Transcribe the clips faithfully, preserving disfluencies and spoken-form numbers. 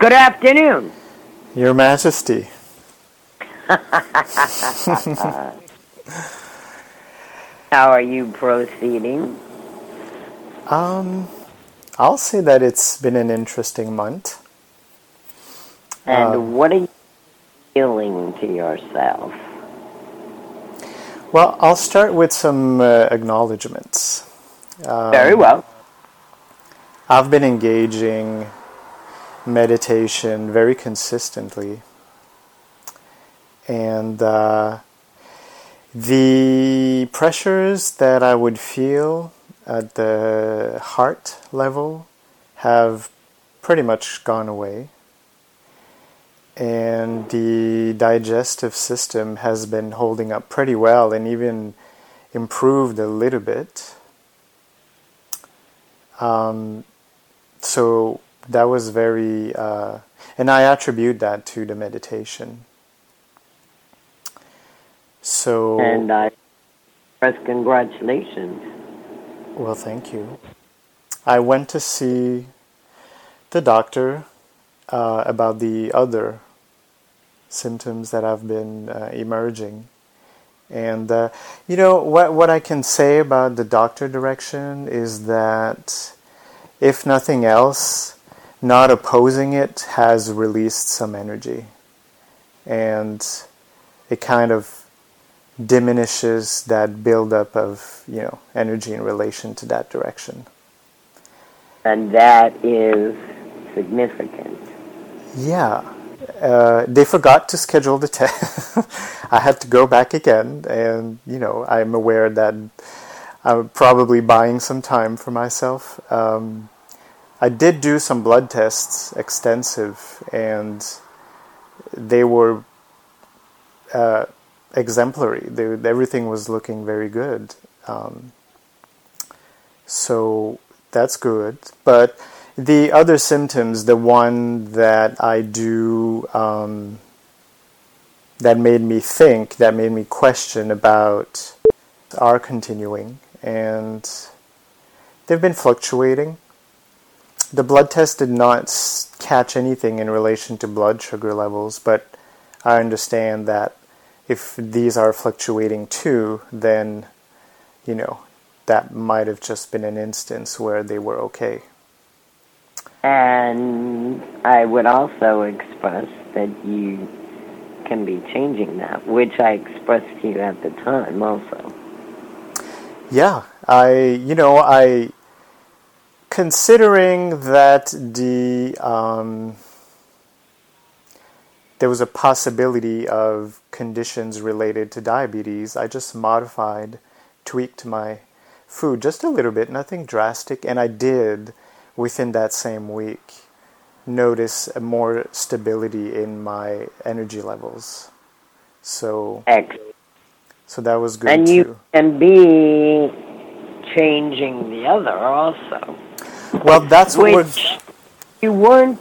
Good afternoon. Your Majesty. How are you proceeding? Um, I'll say that it's been an interesting month. And Um, what are you feeling to yourself? well, I'll start with some uh, acknowledgments. Um, Very well. I've been engaging meditation very consistently. And uh, the pressures that I would feel at the heart level have pretty much gone away. And the digestive system has been holding up pretty well and even improved a little bit. Um, so that was very, uh, and I attribute that to the meditation. So, And I express congratulations. well, thank you. I went to see the doctor uh, about the other symptoms that have been uh, emerging. And, uh, you know, what, what I can say about the doctor direction is that, if nothing else, not opposing it has released some energy. And it kind of diminishes that buildup of, you know, energy in relation to that direction. And that is significant. Yeah. Uh, they forgot to schedule the test. I had to go back again, and, you know, I'm aware that I'm probably buying some time for myself. Um, I did do some blood tests, extensive, and they were uh, exemplary. They, everything was looking very good. Um, so that's good. But the other symptoms, the one that I do, um, that made me think, that made me question about, are continuing. And they've been fluctuating. The blood test did not catch anything in relation to blood sugar levels, but I understand that if these are fluctuating too, then, you know, that might have just been an instance where they were okay. And I would also express that you can be changing that, which I expressed to you at the time also. Yeah, I, you know, I, considering that the, um, there was a possibility of conditions related to diabetes, I just modified, tweaked my food just a little bit, nothing drastic, and I did, within that same week, notice more stability in my energy levels. So, Excellent. so that was good And too. you can be changing the other also. Well, that's what Which we're... you weren't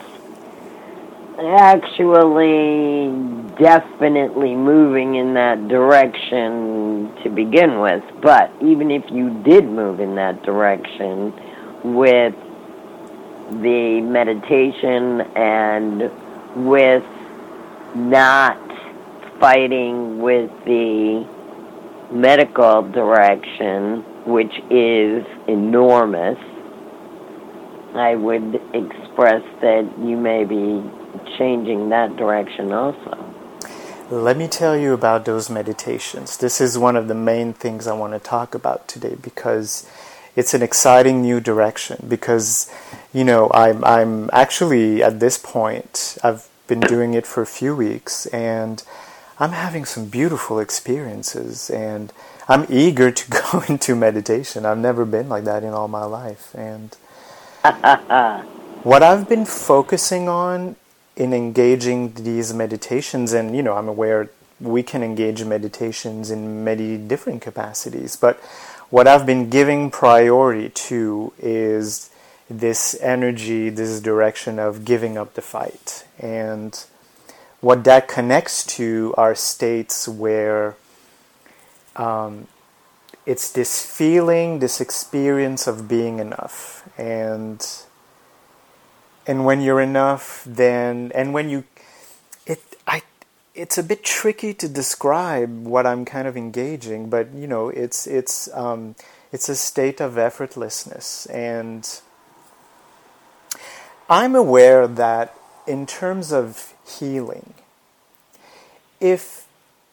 actually definitely moving in that direction to begin with, but even if you did move in that direction with the meditation and with not fighting with the medical direction, which is enormous, I would express that you may be changing that direction also. Let me tell you about those meditations. This is one of the main things I want to talk about today because it's an exciting new direction. Because, you know, I'm, I'm actually at this point, I've been doing it for a few weeks and I'm having some beautiful experiences and I'm eager to go into meditation. I've never been like that in all my life. And what I've been focusing on in engaging these meditations, and, you know, I'm aware we can engage in meditations in many different capacities, but what I've been giving priority to is this energy, this direction of giving up the fight. And what that connects to are states where um, it's this feeling, this experience of being enough. And and when you're enough, then and when you it I it's a bit tricky to describe what I'm kind of engaging, but you know, it's it's um, it's a state of effortlessness, and I'm aware that in terms of healing, if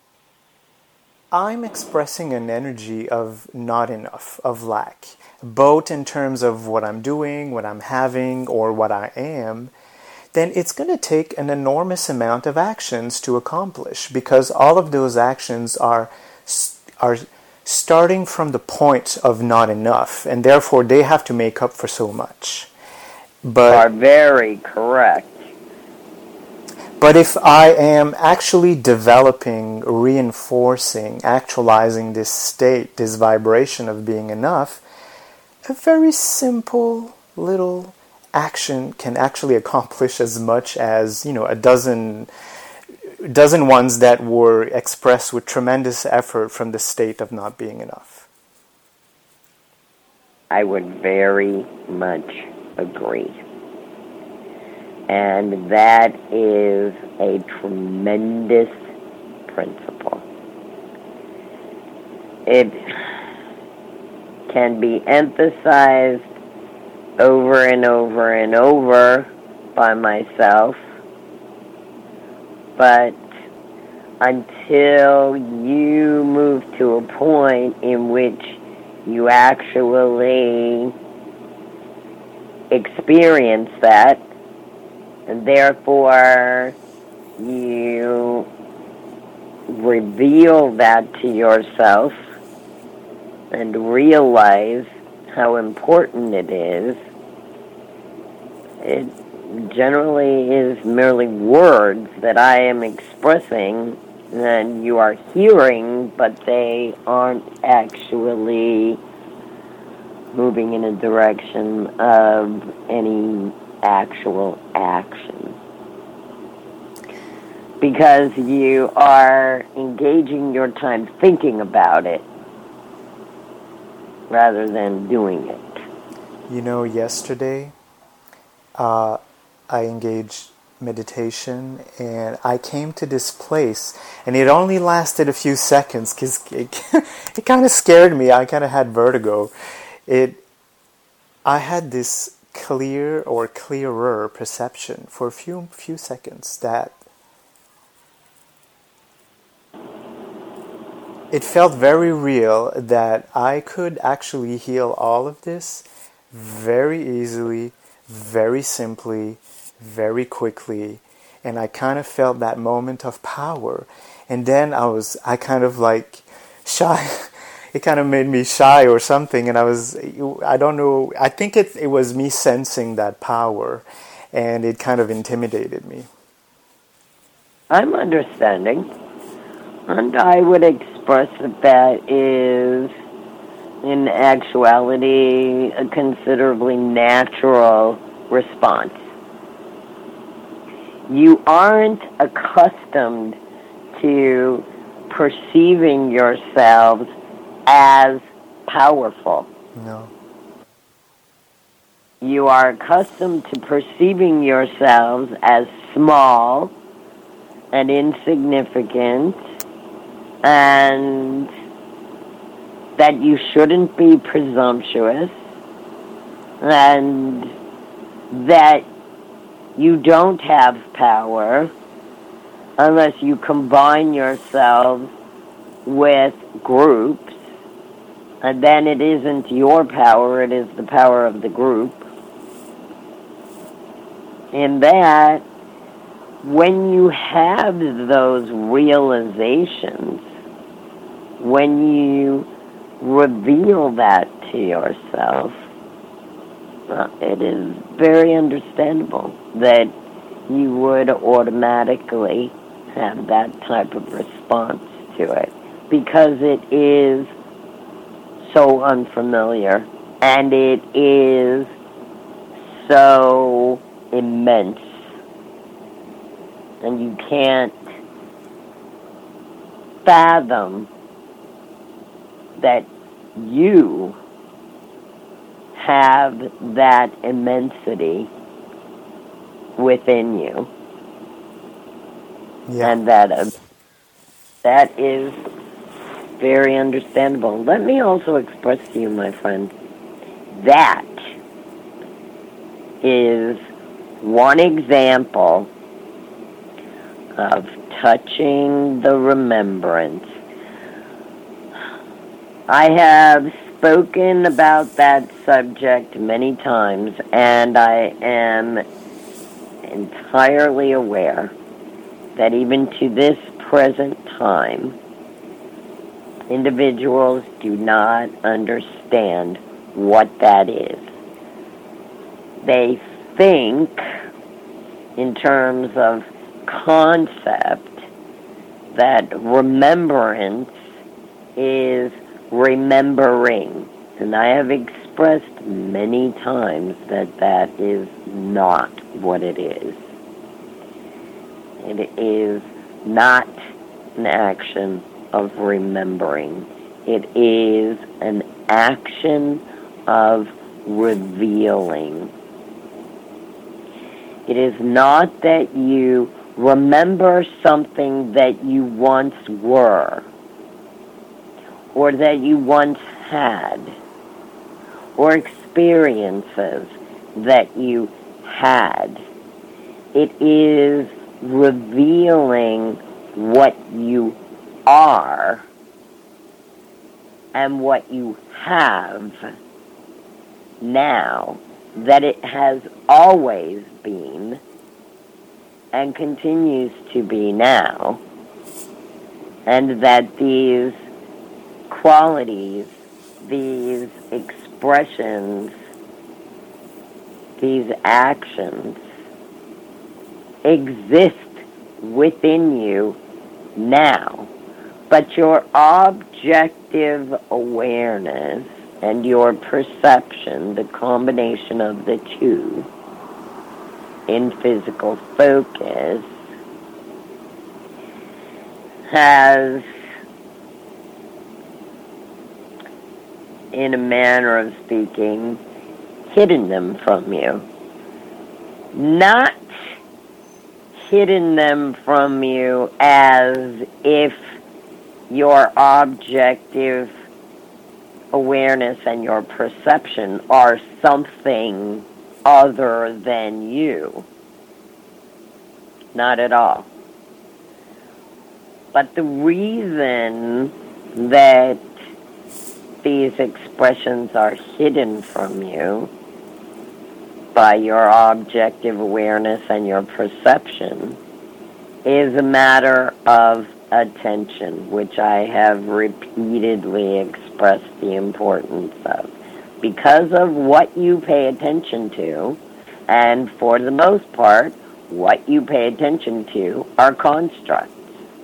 I'm expressing an energy of not enough, of lack, both in terms of what I'm doing, what I'm having, or what I am, then it's going to take an enormous amount of actions to accomplish, because all of those actions are are starting from the point of not enough, and therefore they have to make up for so much. But are very correct. But if I am actually developing, reinforcing, actualizing this state, this vibration of being enough, a very simple little action can actually accomplish as much as, you know, a dozen dozen ones that were expressed with tremendous effort from the state of not being enough. I would very much agree. And that is a tremendous principle. It can be emphasized over and over and over by myself, but until you move to a point in which you actually experience that, and therefore you reveal that to yourself and realize how important it is, it generally is merely words that I am expressing and you are hearing, but they aren't actually moving in a direction of any actual action. Because you are engaging your time thinking about it rather than doing it. You know, yesterday uh, I engaged meditation, and I came to this place, and it only lasted a few seconds because it, it kind of scared me. I kind of had vertigo. It, I had this clear or clearer perception for a few few seconds that it felt very real that I could actually heal all of this very easily, very simply, very quickly, and I kind of felt that moment of power. And then I was, I kind of like shy. It kind of made me shy or something, and I was, I don't know, I think it, it was me sensing that power, and it kind of intimidated me. I'm understanding, and I would express that that is, in actuality, a considerably natural response. You aren't accustomed to perceiving yourselves as powerful. No. You are accustomed to perceiving yourselves as small and insignificant, and that you shouldn't be presumptuous, and that you don't have power unless you combine yourselves with groups, and then it isn't your power, it is the power of the group. In that, when you have those realizations, when you reveal that to yourself, uh, it is very understandable that you would automatically have that type of response to it, because it is so unfamiliar and it is so immense, and you can't fathom that you have that immensity within you. Yeah. And that uh, that is very understandable. Let me also express to you, my friend, that is one example of touching the remembrance. I have spoken about that subject many times, and I am entirely aware that even to this present time, individuals do not understand what that is. They think in terms of concept that remembrance is remembering. And I have expressed many times that that is not what it is. It is not an action of remembering. It is an action of revealing. It is not that you remember something that you once were, or that you once had, or experiences that you had. It is revealing what you are and what you have now, that it has always been and continues to be now, and that these qualities, these expressions, these actions exist within you now. But your objective awareness and your perception, the combination of the two, in physical focus, has, in a manner of speaking, hidden them from you. Not hidden them from you as if your objective awareness and your perception are something other than you. Not at all. But the reason that these expressions are hidden from you by your objective awareness and your perception is a matter of attention, which I have repeatedly expressed the importance of. Because of what you pay attention to, and for the most part, what you pay attention to are constructs.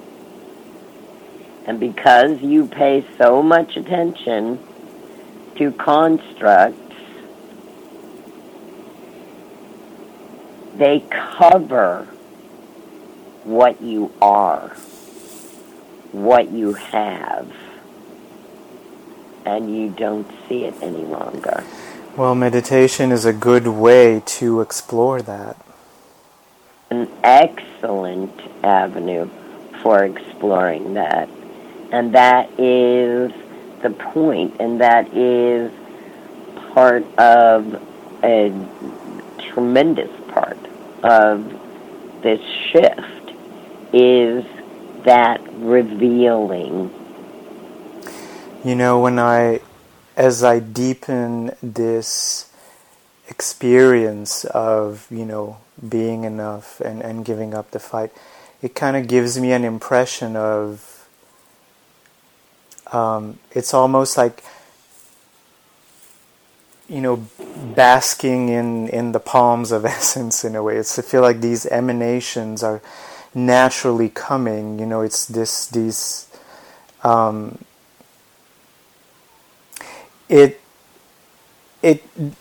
And because you pay so much attention to constructs, they cover what you are, what you have, and you don't see it any longer. Well, meditation is a good way to explore that. An excellent avenue for exploring that. And that is the point, and that is part of a tremendous part of this shift, is that revealing. You know, when I, as I deepen this experience of, you know, being enough and, and giving up the fight, it kind of gives me an impression of, um, it's almost like, you know, basking in, in the palms of essence in a way. It's to feel like these emanations are naturally coming. You know, it's this, these, um, it, it,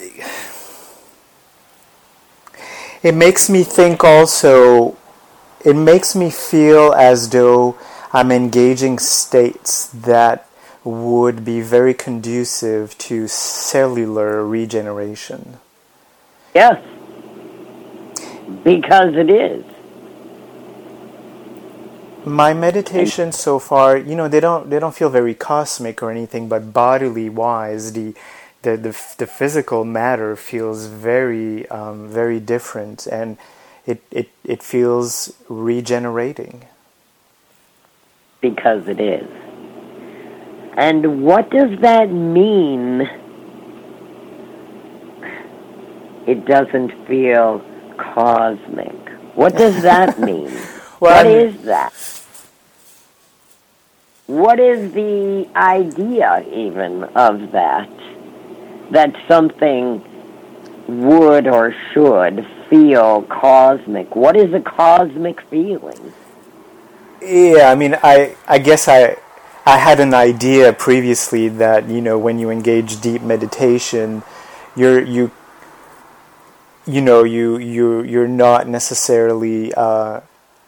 it makes me think also, it makes me feel as though I'm engaging states that would be very conducive to cellular regeneration. Yes. because it is. My meditation so far, you know, they don't they don't feel very cosmic or anything, but bodily wise, the the the, the physical matter feels very um, very different, and it, it it feels regenerating. Because it is. And what does that mean? It doesn't feel cosmic. What does that mean? Well, what I'm, is that? What is the idea even of that? That something would or should feel cosmic. What is a cosmic feeling? Yeah, I mean, I I guess I I had an idea previously that, you know, when you engage deep meditation, you're you you know you you you're not necessarily uh,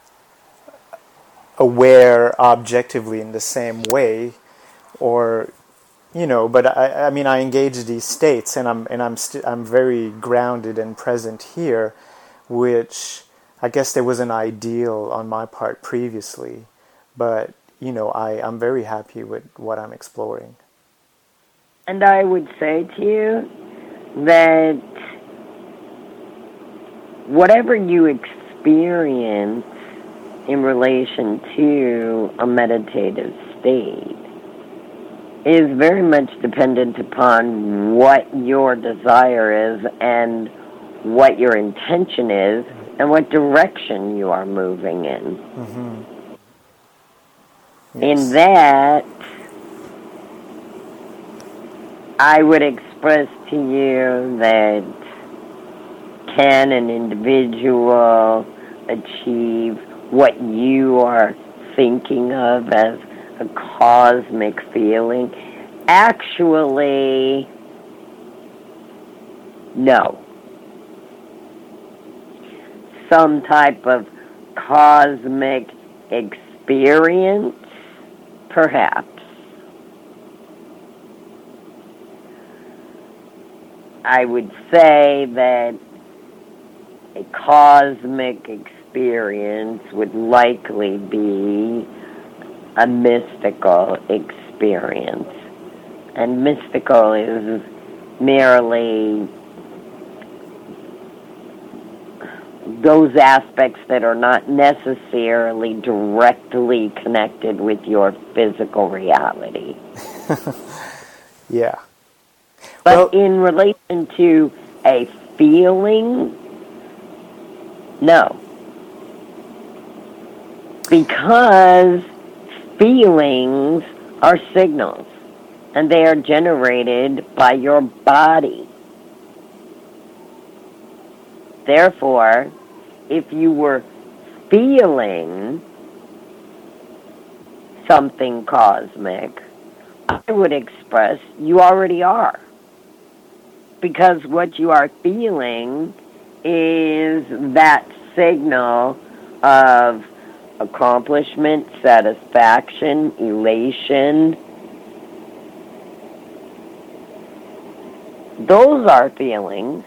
aware objectively in the same way, or you know. But I I mean, I engage these states, and I'm and I'm st- I'm very grounded and present here, which I guess there was an ideal on my part previously, but you know, I, I'm very happy with what I'm exploring. And I would say to you that whatever you experience in relation to a meditative state is very much dependent upon what your desire is and what your intention is and what direction you are moving in. Mm-hmm. Yes. In that, I would express to you that can an individual achieve what you are thinking of as a cosmic feeling? Actually, no. Some type of cosmic experience, perhaps. I would say that a cosmic experience would likely be a mystical experience. And mystical is merely those aspects that are not necessarily directly connected with your physical reality. Yeah. But Well, in relation to a feeling, no. Because feelings are signals, and they are generated by your body. Therefore, if you were feeling something cosmic, I would express you already are. Because what you are feeling is that signal of accomplishment, satisfaction, elation. Those are feelings,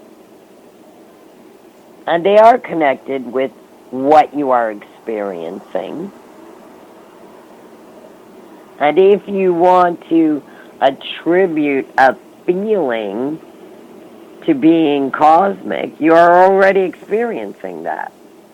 and they are connected with what you are experiencing. And if you want to attribute a feeling to being cosmic, you are already experiencing that.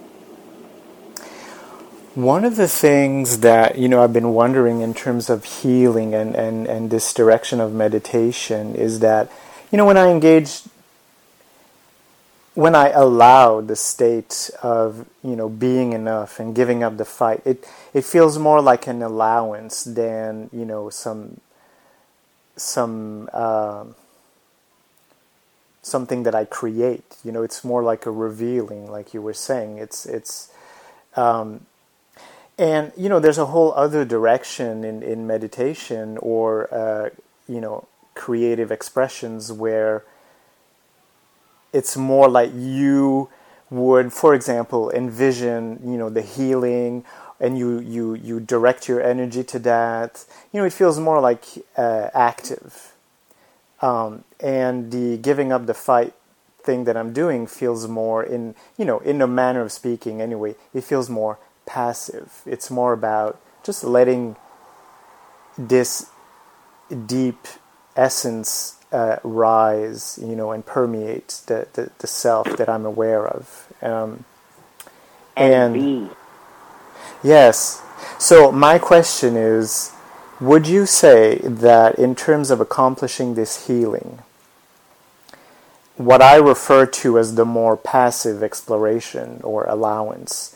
one of the things that, you know, I've been wondering in terms of healing and, and, and this direction of meditation is that, you know, when I engage, when I allow the state of, you know, being enough and giving up the fight, it, it feels more like an allowance than, you know, some some uh, something that I create. You know, it's more like a revealing, like you were saying. It's it's um, and you know, there's a whole other direction in, in meditation or uh, you know, creative expressions where it's more like you would, for example, envision, you know, the healing, and you, you, you direct your energy to that. You know, it feels more like uh, active. Um, and the giving up the fight thing that I'm doing feels more in, you know, in a manner of speaking anyway, it feels more passive. It's more about just letting this deep essence uh, rise, you know, and permeate the, the, the self that I'm aware of. Um, and, and be. Yes. So my question is, would you say that in terms of accomplishing this healing, what I refer to as the more passive exploration or allowance,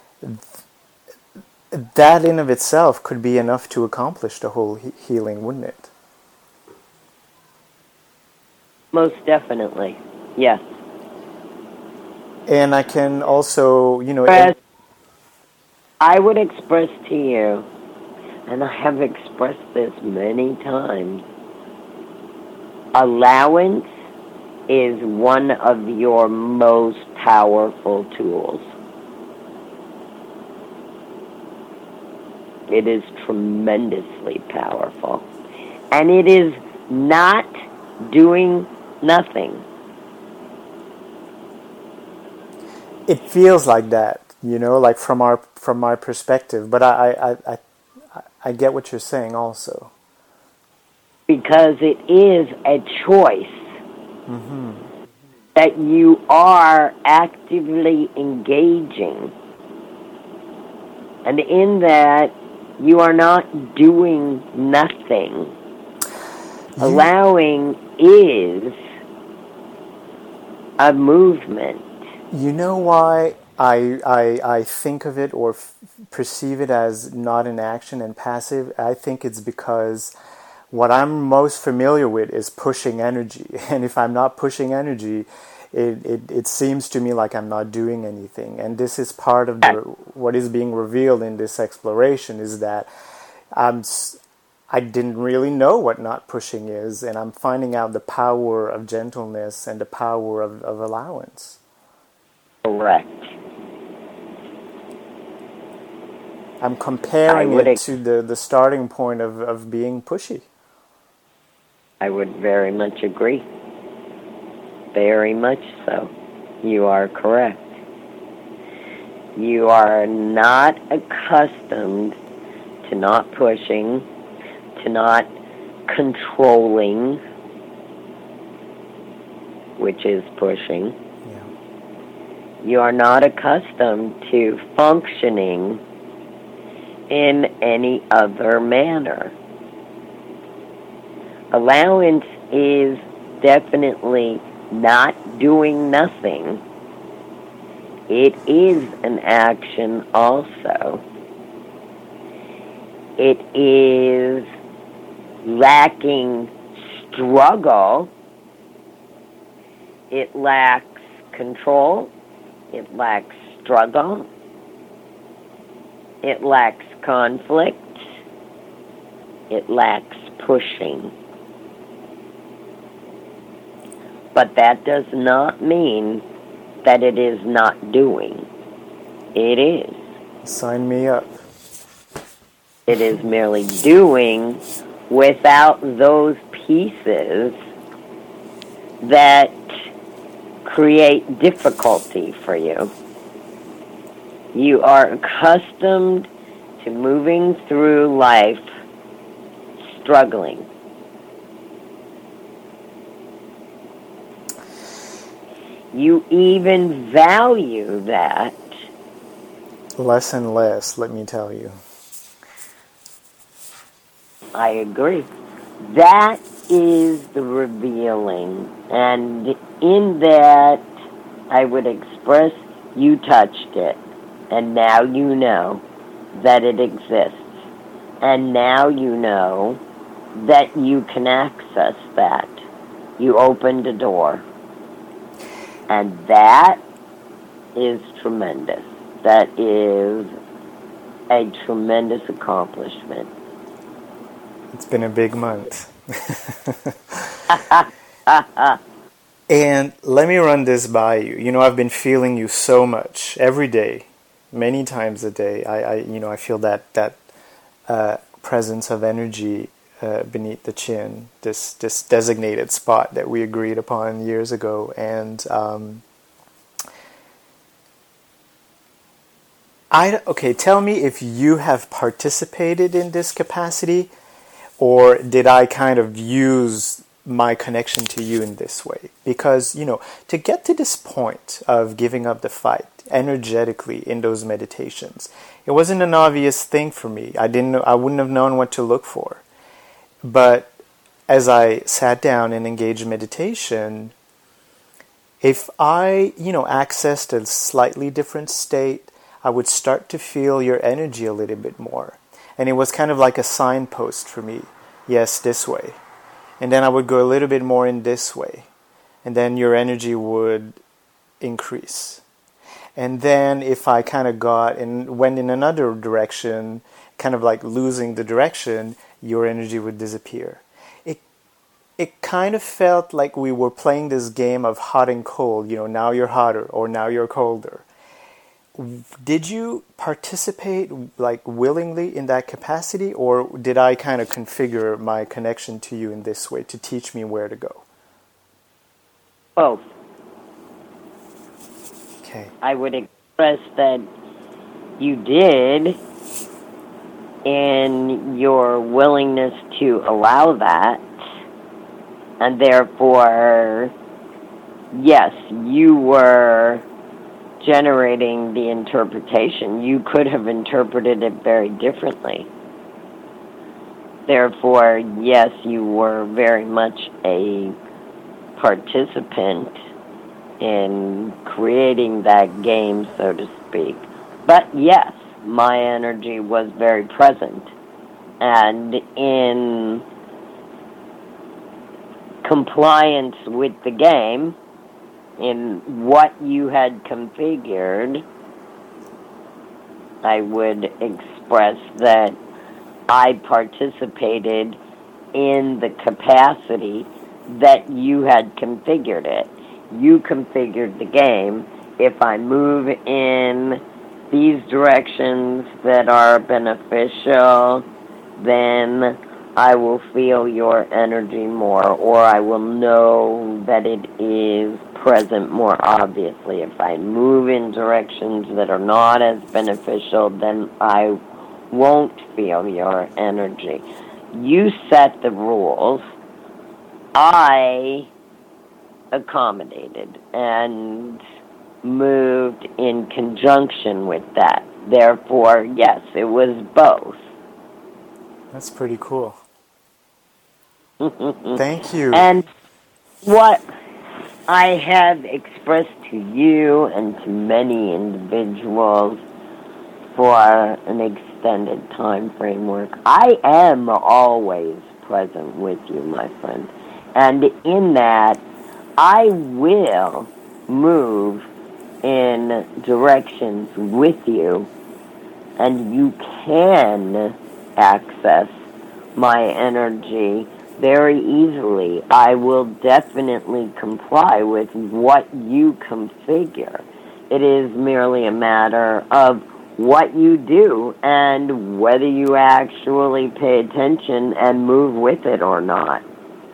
that in of itself could be enough to accomplish the whole he- healing, wouldn't it? Most definitely, yes. And I can also, you know... Express, I would express to you, and I have expressed this many times, allowance is one of your most powerful tools. It is tremendously powerful. And it is not doing nothing. It feels like that, you know, like from our from my perspective. But I I, I, I get what you're saying also. Because it is a choice mm-hmm. that you are actively engaging. And in that, you are not doing nothing. You, Allowing is a movement. You know why I, I, I think of it or f- perceive it as not an action and passive? I think it's because what I'm most familiar with is pushing energy. And if I'm not pushing energy, it, it, it seems to me like I'm not doing anything. And this is part of the, what is being revealed in this exploration is that I'm, I didn't really know what not pushing is, and I'm finding out the power of gentleness and the power of, of allowance. Correct. I'm comparing it ex- to the, the starting point of, of being pushy. I would very much agree. Very much so. You are correct. You are not accustomed to not pushing, to not controlling, which is pushing. Yeah. You are not accustomed to functioning in any other manner. Allowance is definitely not doing nothing. It is an action also. It is lacking struggle. It lacks control. It lacks struggle. It lacks conflict. It lacks pushing. But that does not mean that it is not doing. It is. Sign me up. It is merely doing without those pieces that create difficulty for you. You are accustomed to moving through life struggling. You even value that. Less and less, let me tell you. I agree. That is the revealing. And in that, I would express, you touched it. And now you know that it exists. And now you know that you can access that. You opened a door. And that is tremendous. That is a tremendous accomplishment. It's been a big month. And let me run this by you. You know, I've been feeling you so much every day, many times a day. I, I you know, I feel that that uh, presence of energy uh, beneath the chin, this this designated spot that we agreed upon years ago. And um, I okay, tell me if you have participated in this capacity, or did I kind of use my connection to you in this way? Because, you know, to get to this point of giving up the fight energetically in those meditations, it wasn't an obvious thing for me. I didn't know, I wouldn't have known what to look for. But as I sat down and engaged in meditation, if I, you know, accessed a slightly different state, I would start to feel your energy a little bit more. And it was kind of like a signpost for me. Yes, this way. And then I would go a little bit more in this way. And then your energy would increase. And then if I kind of got and went in another direction, kind of like losing the direction, your energy would disappear. It it kind of felt like we were playing this game of hot and cold. You know, now you're hotter or now you're colder. Did you participate like willingly in that capacity, or did I kind of configure my connection to you in this way to teach me where to go? Both. Okay. I would express that you did in your willingness to allow that, and therefore, yes, you were generating the interpretation. You could have interpreted it very differently. Therefore, yes, you were very much a participant in creating that game, so to speak. But yes, my energy was very present. And in compliance with the game, in what you had configured, I would express that I participated in the capacity that you had configured it. You configured the game. If I move in these directions that are beneficial, then I will feel your energy more, or I will know that it is present more obviously. If I move in directions that are not as beneficial, then I won't feel your energy. You set the rules. I accommodated and moved in conjunction with that. Therefore, yes, it was both. That's pretty cool. Thank you. And what I have expressed to you and to many individuals for an extended time framework, I am always present with you, my friend. And in that, I will move in directions with you, and you can access my energy very easily. I will definitely comply with what you configure. It is merely a matter of what you do and whether you actually pay attention and move with it or not.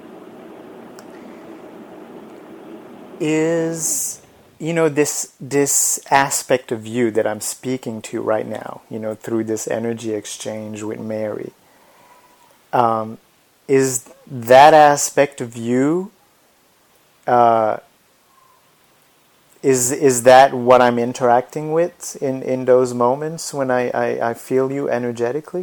Is, you know, this this aspect of you that I'm speaking to right now, you know, through this energy exchange with Mary, um, is that aspect of you, uh, is is that what I'm interacting with in, in those moments when I, I, I feel you energetically?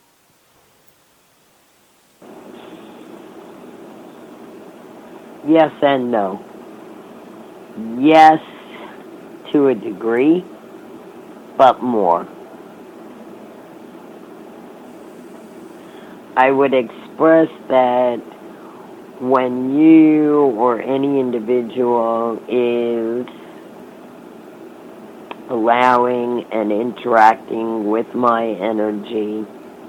Yes and no. Yes, to a degree, but more. I would express that when you or any individual is allowing and interacting with my energy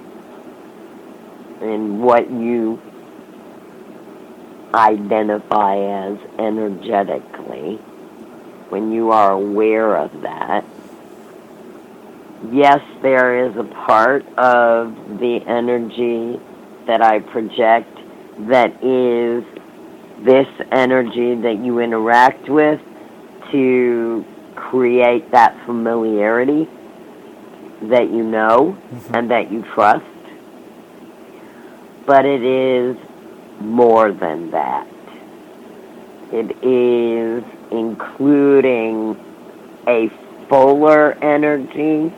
and what you identify as energetically, when you are aware of that, yes, there is a part of the energy that I project that is this energy that you interact with to create that familiarity that you know mm-hmm. and that you trust. But it is more than that. It is including a fuller energy.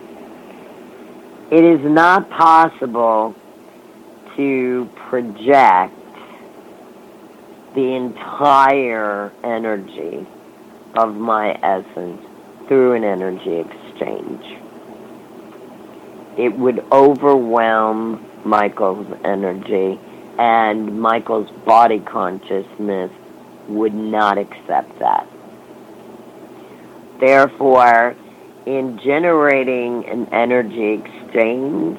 It is not possible to project the entire energy of my essence through an energy exchange. It would overwhelm Michael's energy, and Michael's body consciousness would not accept that. Therefore, in generating an energy exchange,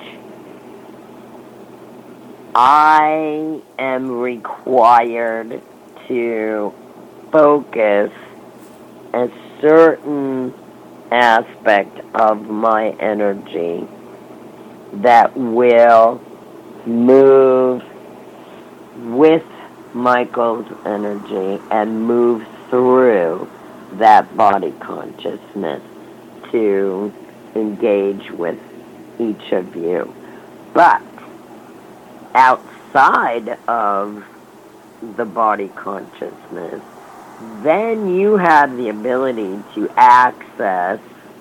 I am required to focus a certain aspect of my energy that will move with Michael's energy and move through that body consciousness to engage with each of you. But outside of the body consciousness, then you have the ability to access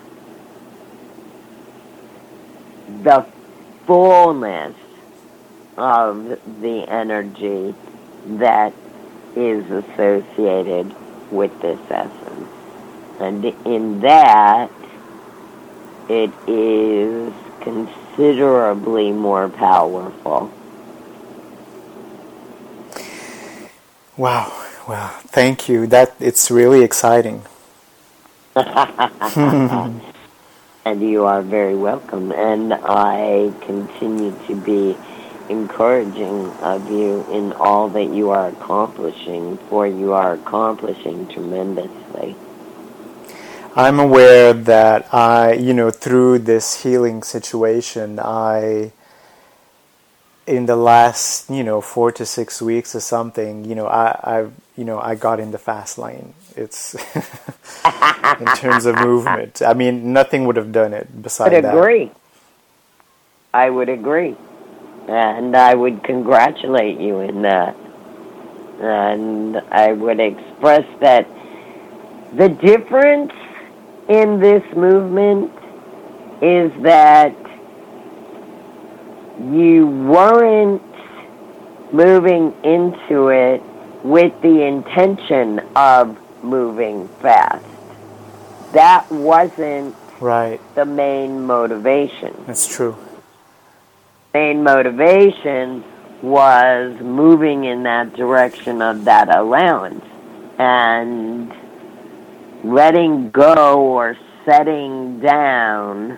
the fullness of the energy that is associated with this essence. And in that, it is considerably more powerful. Wow, wow, thank you. That it's really exciting. And you are very welcome. And I continue to be encouraging of you in all that you are accomplishing, for you are accomplishing tremendously. I'm aware that I, you know, through this healing situation, I, in the last, you know, four to six weeks or something, you know, I, I, you know, I got in the fast lane. It's in terms of movement. I mean, nothing would have done it besides that. I would agree. I would agree. And I would congratulate you in that. And I would express that the difference in this movement is that you weren't moving into it with the intention of moving fast. That wasn't right. the main motivation. That's true. Main motivation was moving in that direction of that allowance and letting go or setting down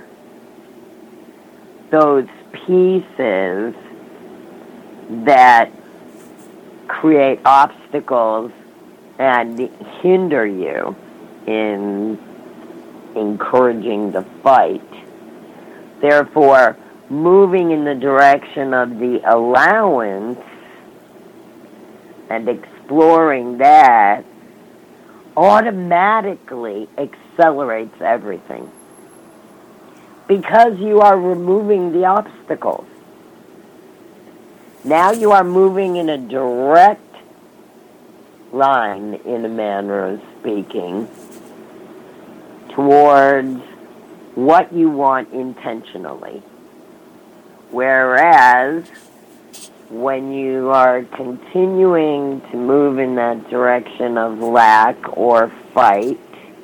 those pieces that create obstacles and hinder you in encouraging the fight. Therefore, moving in the direction of the allowance and exploring that automatically accelerates everything, because you are removing the obstacles. Now you are moving in a direct line, in a manner of speaking, towards what you want intentionally. Whereas, when you are continuing to move in that direction of lack or fight,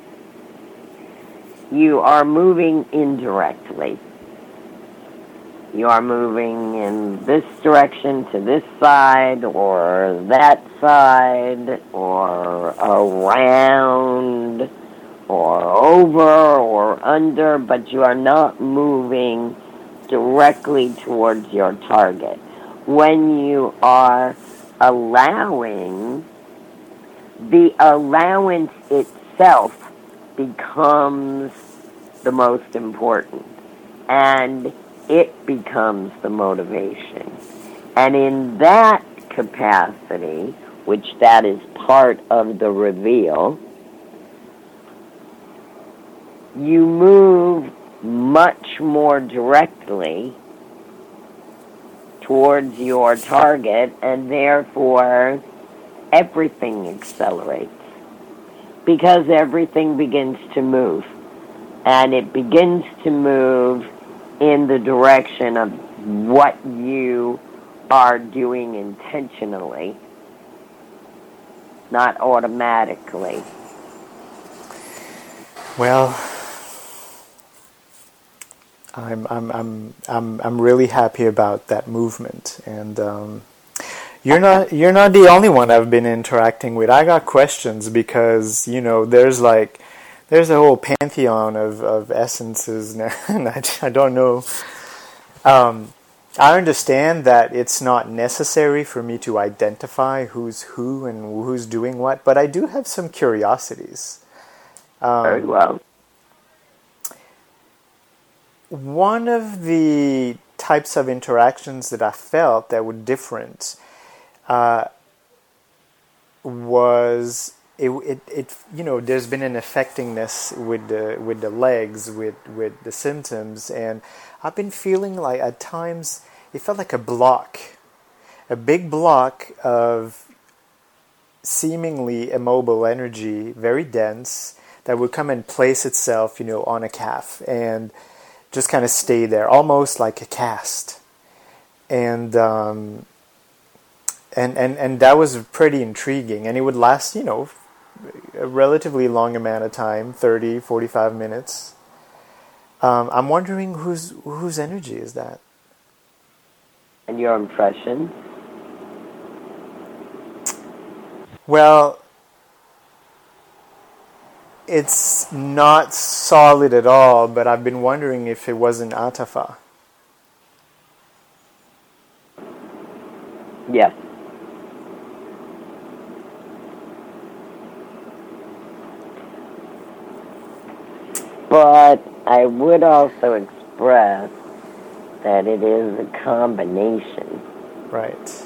you are moving indirectly. You are moving in this direction to this side, or that side, or around, or over, or under, but you are not moving directly towards your target. When you are allowing, the allowance itself becomes the most important, and it becomes the motivation. And in that capacity, which that is part of the reveal, you move much more directly towards your target, and therefore everything accelerates because everything begins to move, and it begins to move in the direction of what you are doing intentionally, not automatically. Well, I'm I'm I'm I'm I'm really happy about that movement, and um, you're not you're not the only one I've been interacting with. I got questions because you know there's like there's a whole pantheon of, of essences now, and I, I don't know. Um, I understand that it's not necessary for me to identify who's who and who's doing what, but I do have some curiosities. Um, Very well. One of the types of interactions that I felt that were different uh, was it, it, it. You know, there's been an affectingness with the with the legs, with with the symptoms, and I've been feeling like at times it felt like a block, a big block of seemingly immobile energy, very dense, that would come and place itself, you know, on a calf and just kind of stay there, almost like a cast. And um, and and and that was pretty intriguing. And it would last, you know, a relatively long amount of time, thirty, forty-five minutes. Um, I'm wondering whose whose energy is that? And your impression? Well, it's not solid at all, but I've been wondering if it wasn't Atafa. Yes. But I would also express that it is a combination. Right.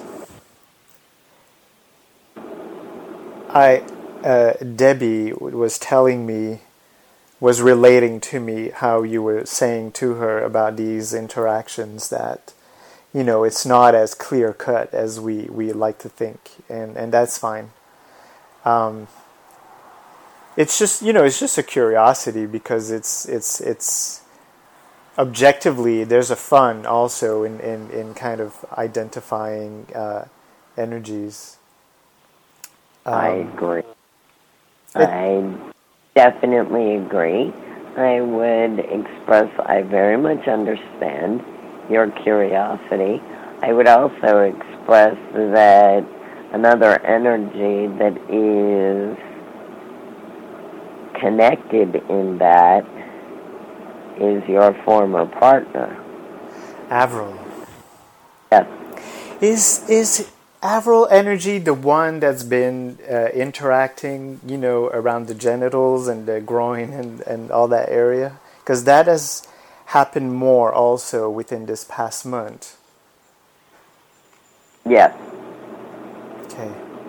I, uh, Debbie was telling me, was relating to me how you were saying to her about these interactions that, you know, it's not as clear cut as we, we like to think, and, and that's fine. Um, it's just, you know, it's just a curiosity because it's it's it's objectively there's a fun also in, in, in kind of identifying uh, energies. Um, I agree. I definitely agree. I would express I very much understand your curiosity. I would also express that another energy that is connected in that is your former partner. Avril. Yes. Is is Avril energy the one that's been uh, interacting, you know, around the genitals and the groin and, and all that area? Because that has happened more also within this past month. Yes. Okay.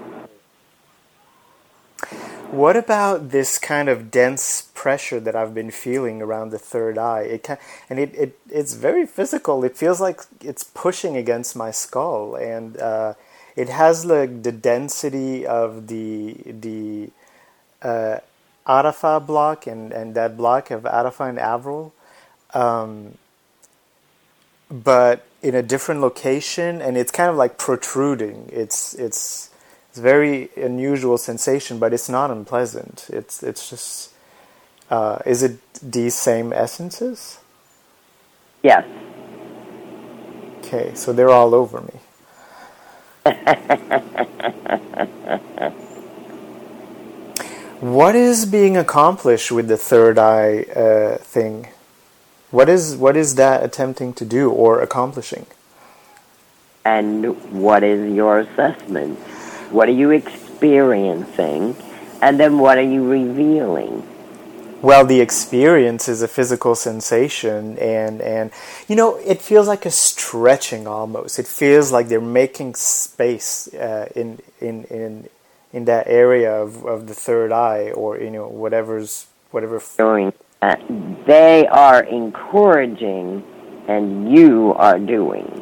What about this kind of dense pressure that I've been feeling around the third eye? It can, and it, it it's very physical. It feels like it's pushing against my skull, and uh, it has like the density of the the uh, Arafa block and, and that block of Arafa and Avril, um, but in a different location, and it's kind of like protruding. It's it's It's a very unusual sensation, but it's not unpleasant. It's it's just, uh, is it these same essences? Yes. Okay, so they're all over me. What is being accomplished with the third eye uh, thing? What is what is that attempting to do or accomplishing? And what is your assessment? What are you experiencing? And then what are you revealing? well, the experience is a physical sensation, and, and you know, it feels like a stretching almost. It feels like they're making space uh, in in in in that area of, of the third eye, or you know, whatever's whatever. Doing that. They are encouraging, and you are doing.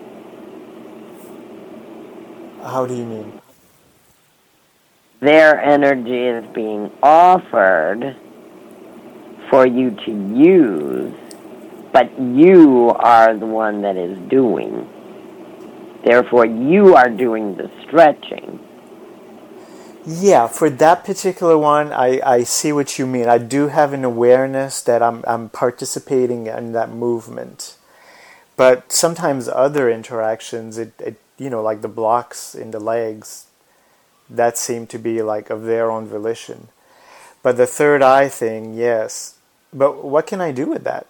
How do you mean? Their energy is being offered for you to use, but you are the one that is doing. Therefore, you are doing the stretching. Yeah, for that particular one, I, I see what you mean. I do have an awareness that I'm I'm participating in that movement. But sometimes other interactions, it, it you know, like the blocks in the legs, that seem to be like of their own volition. But the third eye thing, yes. But what can I do with that?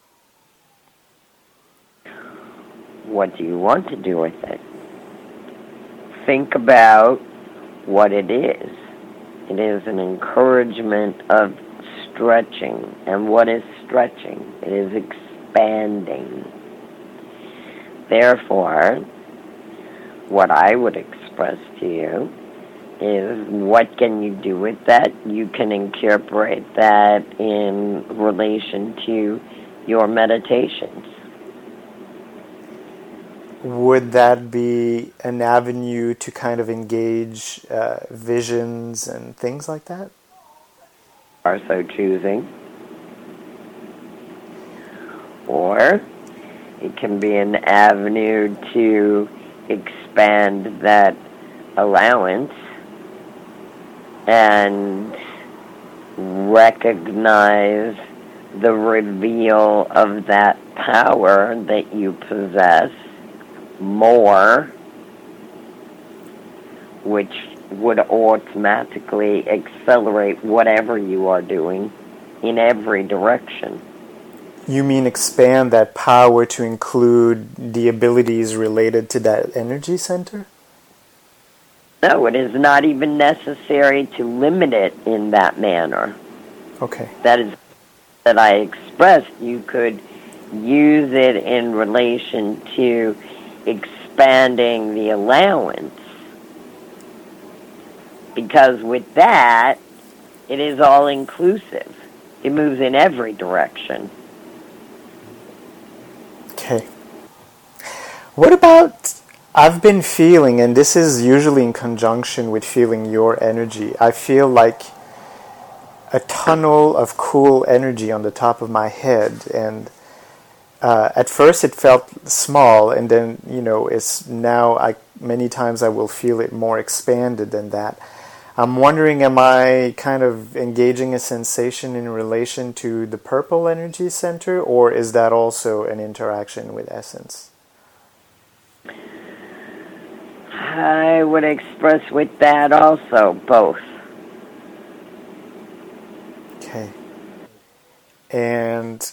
What do you want to do with it? Think about what it is. It is an encouragement of stretching. And what is stretching? It is expanding. Therefore, what I would express to you is, what can you do with that? You can incorporate that in relation to your meditations. Would that be an avenue to kind of engage uh, visions and things like that? Are so choosing. Or it can be an avenue to expand that allowance and recognize the reveal of that power that you possess more, which would automatically accelerate whatever you are doing in every direction. You mean expand that power to include the abilities related to that energy center? No, it is not even necessary to limit it in that manner. Okay. That is that I expressed. You could use it in relation to expanding the allowance. Because with that, it is all inclusive. It moves in every direction. Okay. What about, I've been feeling, and this is usually in conjunction with feeling your energy, I feel like a tunnel of cool energy on the top of my head, and uh, at first it felt small, and then, you know, it's now, I many times I will feel it more expanded than that. I'm wondering, am I kind of engaging a sensation in relation to the purple energy center, or is that also an interaction with essence? I would express with that also, both. Okay. And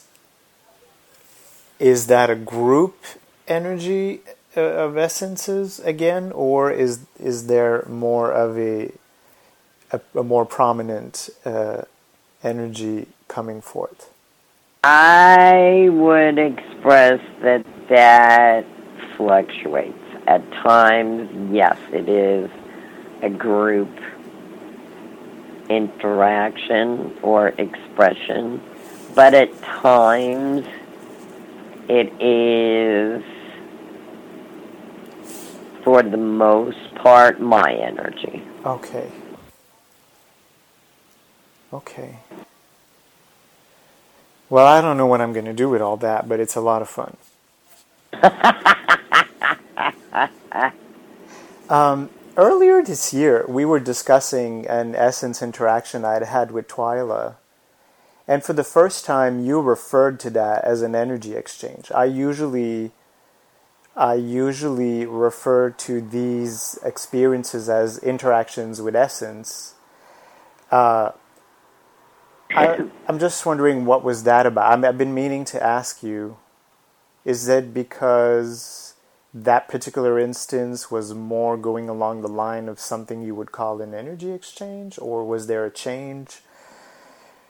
is that a group energy uh, of essences again, or is is there more of a a, a more prominent uh, energy coming forth? I would express that that fluctuates. At times, yes, it is a group interaction or expression, but at times it is, for the most part, my energy. Okay. Okay. Well, I don't know what I'm going to do with all that, but it's a lot of fun. um, earlier this year, we were discussing an essence interaction I'd had with Twyla. And for the first time, you referred to that as an energy exchange. I usually, I usually refer to these experiences as interactions with essence. Uh, I, I'm just wondering, what was that about? I mean, I've been meaning to ask you, is that because that particular instance was more going along the line of something you would call an energy exchange, or was there a change?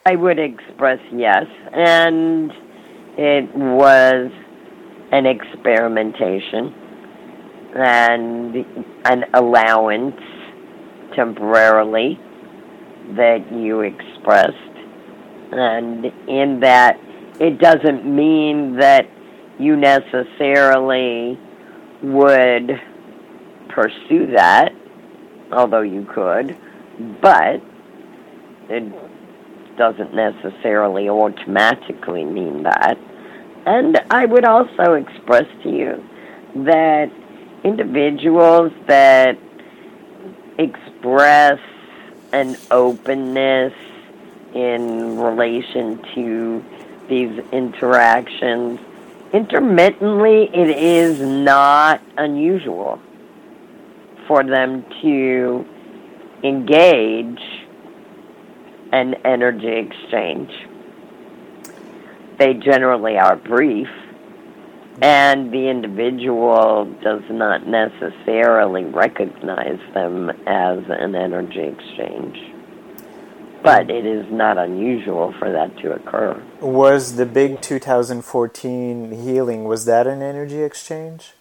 I would express yes, and it was an experimentation and an allowance temporarily that you expressed. And in that, it doesn't mean that you necessarily would pursue that, although you could, but it doesn't necessarily automatically mean that. And I would also express to you that individuals that express an openness in relation to these interactions, intermittently, it is not unusual for them to engage an energy exchange. They generally are brief, and the individual does not necessarily recognize them as an energy exchange. But it is not unusual for that to occur. Was the big two thousand fourteen healing, was that an energy exchange?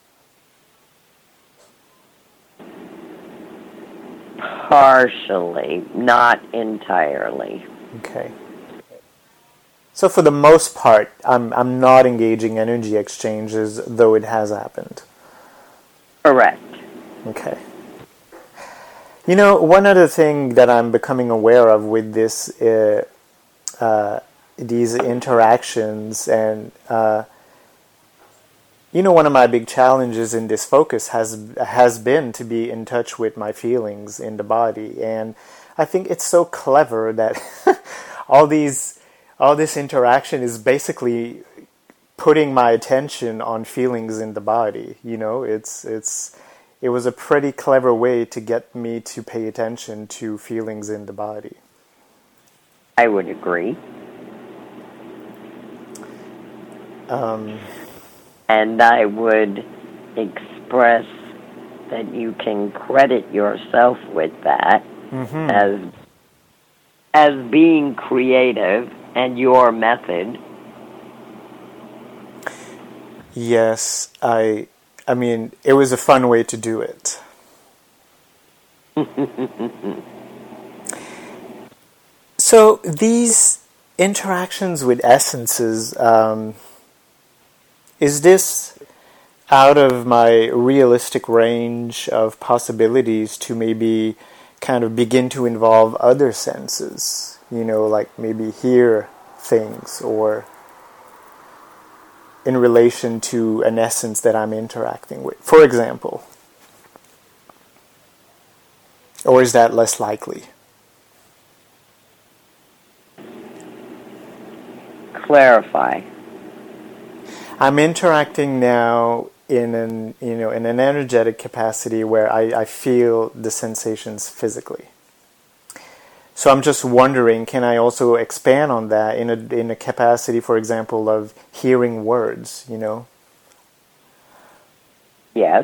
Partially, not entirely. Okay. So for the most part, I'm I'm not engaging energy exchanges, though it has happened. Correct. Okay. You know, one other thing that I'm becoming aware of with this, uh, uh, these interactions, and uh, you know, one of my big challenges in this focus has has been to be in touch with my feelings in the body, and I think it's so clever that all these, all this interaction is basically putting my attention on feelings in the body. You know, it's it's. It was a pretty clever way to get me to pay attention to feelings in the body. I would agree. Um, and I would express that you can credit yourself with that mm-hmm. as as being creative and your method. Yes, I... I mean, it was a fun way to do it. So these interactions with essences, um, is this out of my realistic range of possibilities to maybe kind of begin to involve other senses? You know, like maybe hear things, or in relation to an essence that I'm interacting with, for example? Or is that less likely? Clarify. I'm interacting now in an, you know, in an energetic capacity where I, I feel the sensations physically. So I'm just wondering, can I also expand on that in a in a capacity, for example, of hearing words, you know? Yes.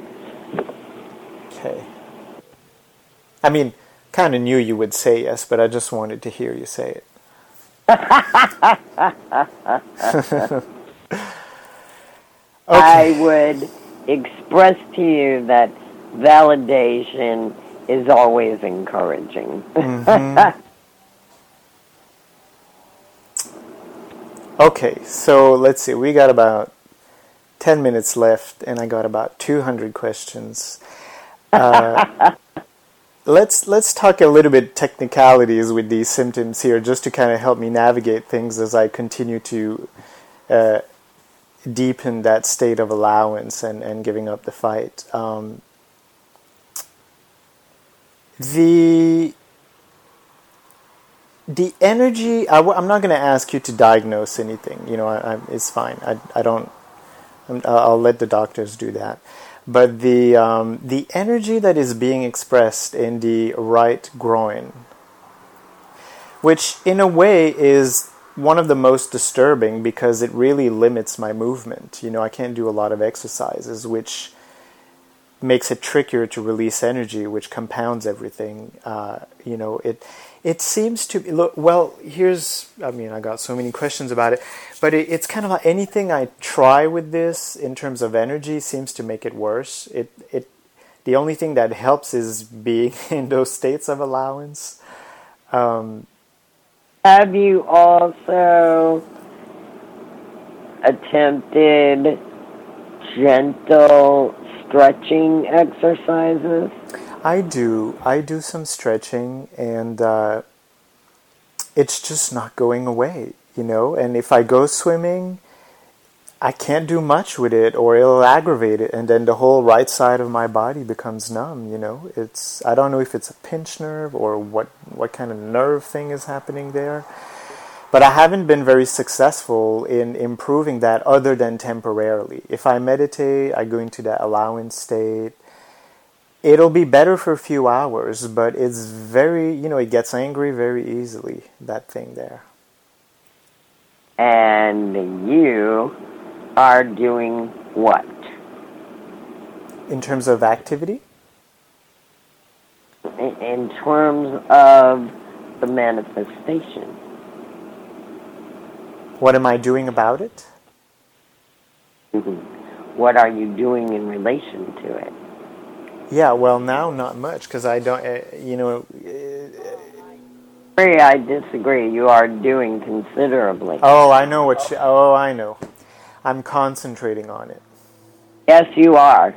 Okay. I mean, kind of knew you would say yes, but I just wanted to hear you say it. Okay. I would express to you that validation is always encouraging. Mm-hmm. Okay, so let's see. We got about ten minutes left, and I got about two hundred questions. Uh, let's let's talk a little bit technicalities with these symptoms here, just to kind of help me navigate things as I continue to uh, deepen that state of allowance and, and giving up the fight. Um, The the energy. I, am not going to ask you to diagnose anything. You know, I, I, it's fine. I, I don't. I'm, I'll let the doctors do that. But the um, the energy that is being expressed in the right groin, which in a way is one of the most disturbing because it really limits my movement. You know, I can't do a lot of exercises, which makes it trickier to release energy, which compounds everything. Uh, you know, it it seems to look well. Here's, I mean, I got so many questions about it, but it, it's kind of like anything I try with this in terms of energy seems to make it worse. It it the only thing that helps is being in those states of allowance. Um, Have you also attempted gentle stretching exercises? I do. I do some stretching, and uh, it's just not going away, you know? And if I go swimming, I can't do much with it, or it'll aggravate it, and then the whole right side of my body becomes numb, you know? It's, I don't know if it's a pinched nerve or what, what kind of nerve thing is happening there. But I haven't been very successful in improving that other than temporarily. If I meditate, I go into that allowance state. It'll be better for a few hours, but it's very, you know, it gets angry very easily, that thing there. And you are doing what? In terms of activity? In, in terms of the manifestation. What am I doing about it? Mm-hmm. What are you doing in relation to it? Yeah, well, now not much, because I don't, uh, you know... Uh, I disagree. You are doing considerably. Oh, I know what you... Oh, I know. I'm concentrating on it. Yes, you are.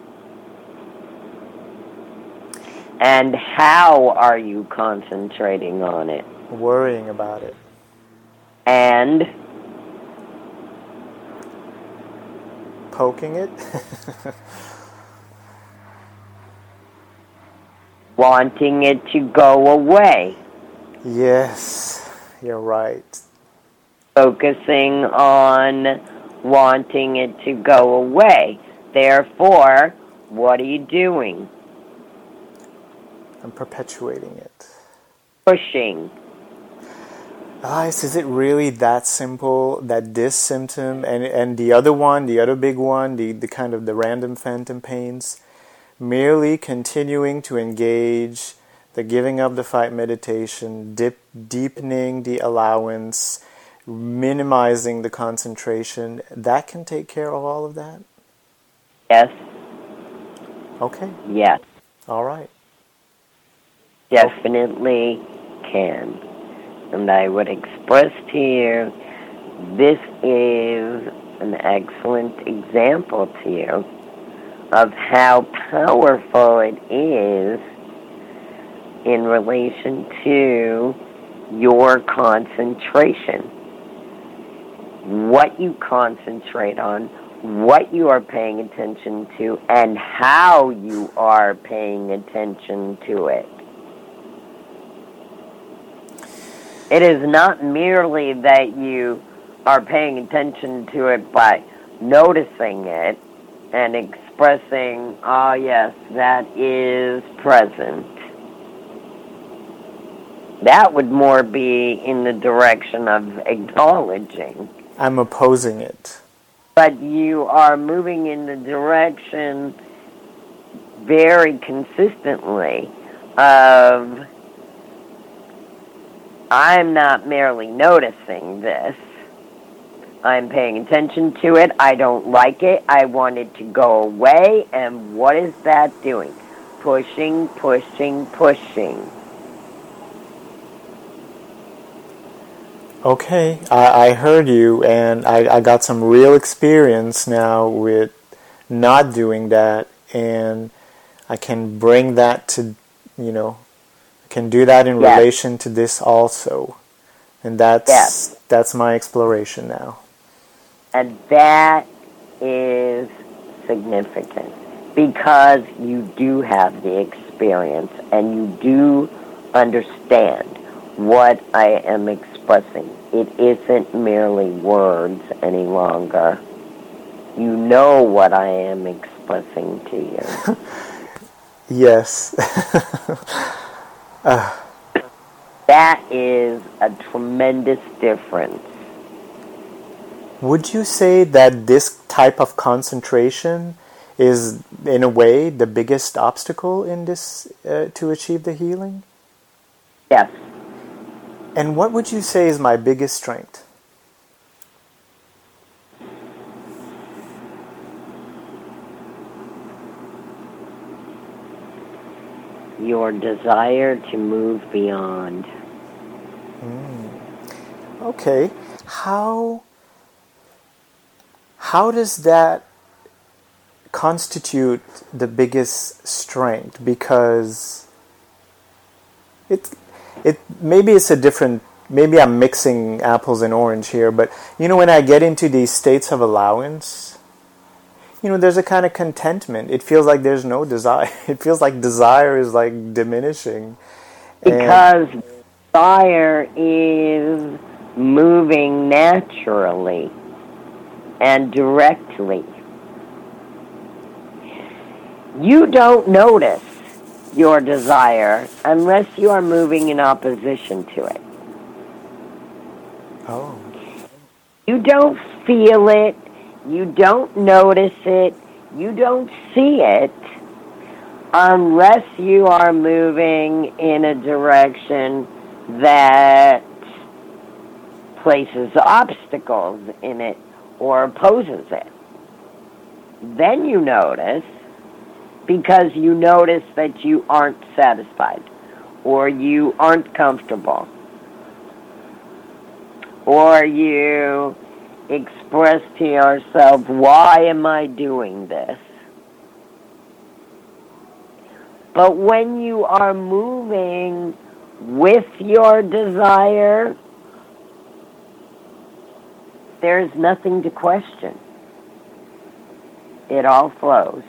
And how are you concentrating on it? Worrying about it. And? Poking it? Wanting it to go away. Yes, you're right. Focusing on wanting it to go away. Therefore, what are you doing? I'm perpetuating it. Pushing. Guys, is it really that simple that this symptom and and the other one, the other big one, the, the kind of the random phantom pains, merely continuing to engage the giving up the fight meditation, dip, deepening the allowance, minimizing the concentration, that can take care of all of that? Yes. Okay. Yes. All right. Definitely can. And I would express to you, this is an excellent example to you of how powerful it is in relation to your concentration. What you concentrate on, what you are paying attention to, and how you are paying attention to it. It is not merely that you are paying attention to it by noticing it and expressing, oh yes, that is present. That would more be in the direction of acknowledging. I'm opposing it. But you are moving in the direction very consistently of, I'm not merely noticing this. I'm paying attention to it. I don't like it. I want it to go away. And what is that doing? Pushing, pushing, pushing. Okay, I, I heard you, and I, I got some real experience now with not doing that, and I can bring that to, you know, can do that in yes. relation to this also. And that's yes. that's my exploration now. And that is significant because you do have the experience and you do understand what I am expressing. It isn't merely words any longer. You know what I am expressing to you. Yes. Uh, that is a tremendous difference. Would you say that this type of concentration is, in a way, the biggest obstacle in this uh, to achieve the healing? Yes. And what would you say is my biggest strength? Your desire to move beyond. Mm. Okay. How how does that constitute the biggest strength? Because it it maybe it's a different, maybe I'm mixing apples and orange here, but you know, when I get into these states of allowance, you know, there's a kind of contentment. It feels like there's no desire. It feels like desire is like diminishing. Because and desire is moving naturally and directly. You don't notice your desire unless you are moving in opposition to it. Oh. You don't feel it. You don't notice it. You don't see it unless you are moving in a direction that places obstacles in it or opposes it. Then you notice, because you notice that you aren't satisfied, or you aren't comfortable, or you express to yourself, why am I doing this? But when you are moving with your desire, there's nothing to question. It all flows.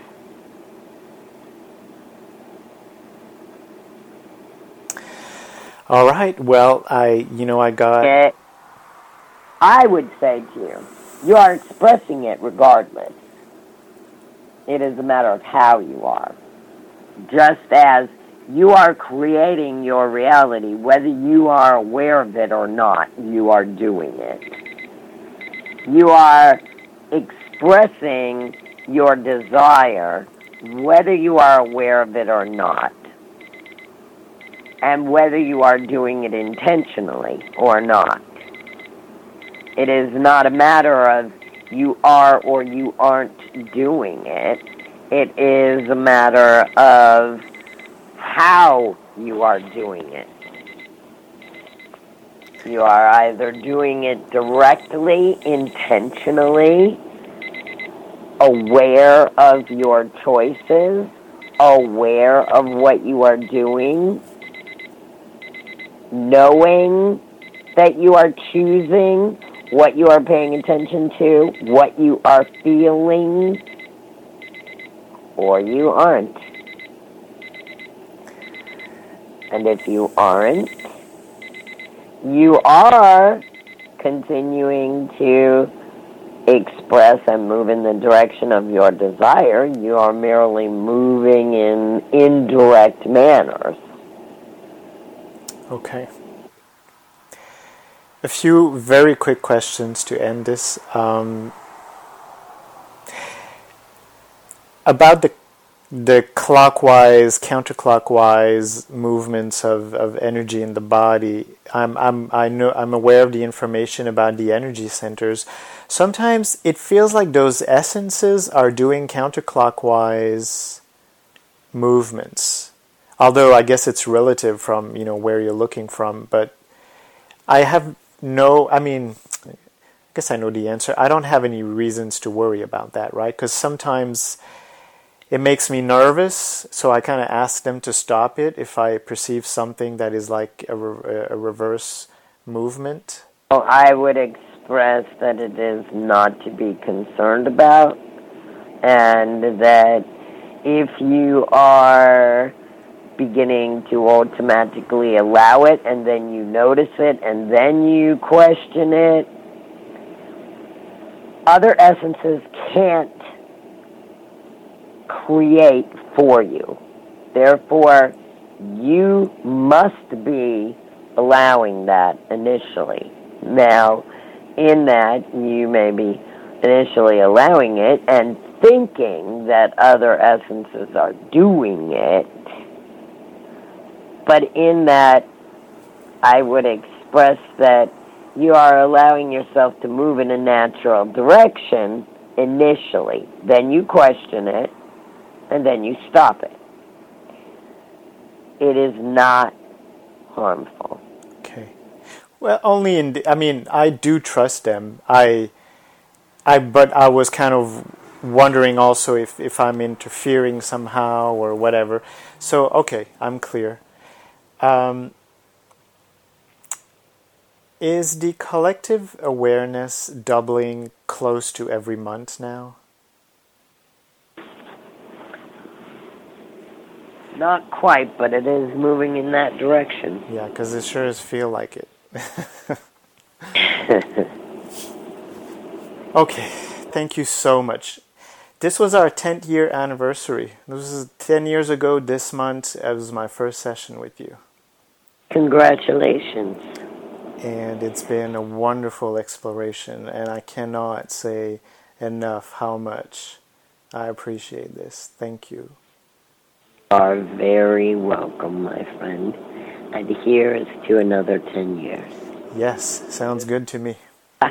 All right. Well, I, you know, I got... It, I would say to you, you are expressing it regardless. It is a matter of how you are. Just as you are creating your reality, whether you are aware of it or not, you are doing it. You are expressing your desire, whether you are aware of it or not, and whether you are doing it intentionally or not. It is not a matter of you are or you aren't doing it. It is a matter of how you are doing it. You are either doing it directly, intentionally, aware of your choices, aware of what you are doing, knowing that you are choosing what you are paying attention to, what you are feeling, or you aren't. And if you aren't, you are continuing to express and move in the direction of your desire. You are merely moving in indirect manners. Okay. A few very quick questions to end this. Um, about the the clockwise, counterclockwise movements of, of energy in the body. I'm I'm I know I'm aware of the information about the energy centers. Sometimes it feels like those essences are doing counterclockwise movements. Although I guess it's relative from, you know, where you're looking from, but I have no, I mean, I guess I know the answer. I don't have any reasons to worry about that, right? Because sometimes it makes me nervous, so I kind of ask them to stop it if I perceive something that is like a, re- a reverse movement. Well, I would express that it is not to be concerned about, and that if you are beginning to automatically allow it, and then you notice it, and then you question it, other essences can't create for you. Therefore, you must be allowing that initially. Now, in that, you may be initially allowing it and thinking that other essences are doing it. But in that, I would express that you are allowing yourself to move in a natural direction initially. Then you question it, and then you stop it. It is not harmful. Okay. Well, only in the, I mean, I do trust them. I, I, but I was kind of wondering also if, if I'm interfering somehow or whatever. So, okay, I'm clear. Um, is the collective awareness doubling close to every month now? Not quite, but it is moving in that direction. Yeah, because it sure does feel like it. Okay, thank you so much. This was our tenth year anniversary. This was ten years ago this month. It was my first session with you. Congratulations. And it's been a wonderful exploration, and I cannot say enough how much I appreciate this. Thank you. You are very welcome, my friend. And here's to another ten years. Yes, sounds good to me.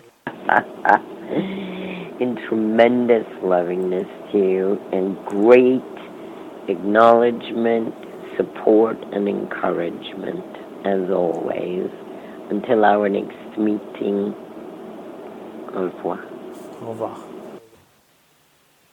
In tremendous lovingness to you, and great acknowledgement, support, and encouragement, as always. Until our next meeting, au revoir. Au revoir.